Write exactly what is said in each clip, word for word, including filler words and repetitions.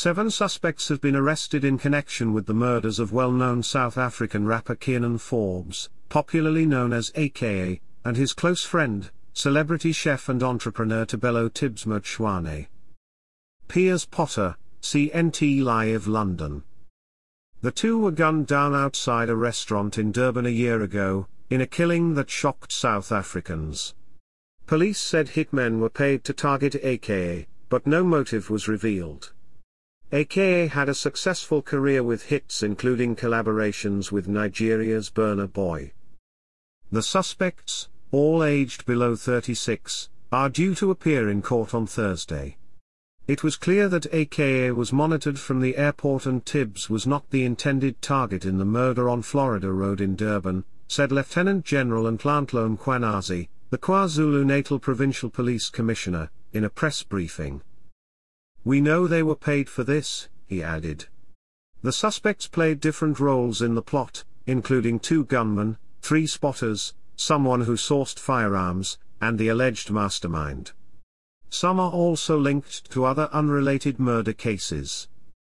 Seven suspects have been arrested in connection with the murders of well-known South African rapper Kiernan Forbes, popularly known as A K A, and his close friend, celebrity chef and entrepreneur Thobelo Tibbs Motshwane. Piers Potter, C N T Live London. The two were gunned down outside a restaurant in Durban a year ago, in a killing that shocked South Africans. Police said hitmen were paid to target A K A, but no motive was revealed. A K A had a successful career with hits including collaborations with Nigeria's Burna Boy. The suspects, all aged below thirty-six, are due to appear in court on Thursday. It was clear that A K A was monitored from the airport and Tibbs was not the intended target in the murder on Florida Road in Durban, said Lieutenant General Nhlanhla Mkhwanazi, the KwaZulu-Natal Provincial Police Commissioner, in a press briefing. "We know they were paid for this," he added. The suspects played different roles in the plot, including two gunmen, three spotters, someone who sourced firearms, and the alleged mastermind. Some are also linked to other unrelated murder cases.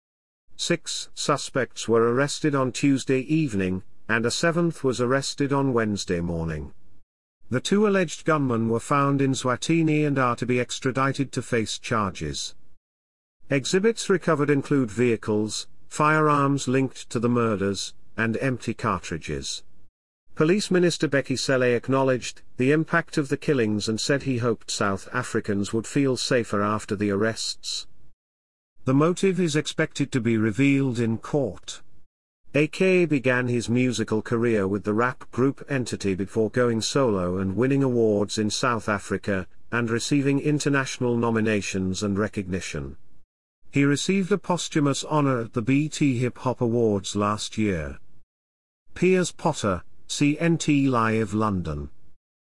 Six suspects were arrested on Tuesday evening, and a seventh was arrested on Wednesday morning. The two alleged gunmen were found in Swatini and are to be extradited to face charges. Exhibits recovered include vehicles, firearms linked to the murders, and empty cartridges. Police Minister Bheki Cele acknowledged the impact of the killings and said he hoped South Africans would feel safer after the arrests. The motive is expected to be revealed in court. A K A began his musical career with the rap group Entity before going solo and winning awards in South Africa, and receiving international nominations and recognition. He received a posthumous honor at the B E T Hip Hop Awards last year. Piers Potter, C N T Live London.